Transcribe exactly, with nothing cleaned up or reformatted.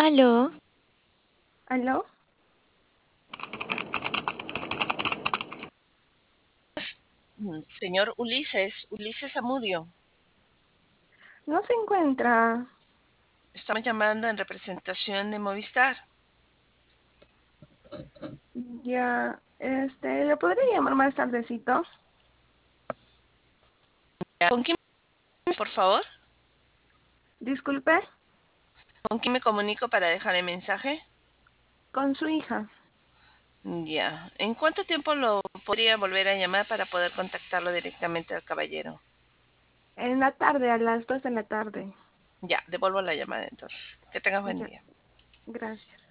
Aló, ¿Aló? Mm, Señor Ulises, Ulises Zamudio, No se encuentra. estamos llamando en representación de Movistar. Ya, este, ¿le podría llamar más tardecito? ¿Con quién, por favor? Disculpe, ¿Con quién me comunico para dejar el mensaje? con su hija. Ya. ¿En cuánto tiempo lo podría volver a llamar para poder contactarlo directamente al caballero? En la tarde, a las dos de la tarde. Ya, devuelvo la llamada entonces. Que tengas buen Ya, día. gracias.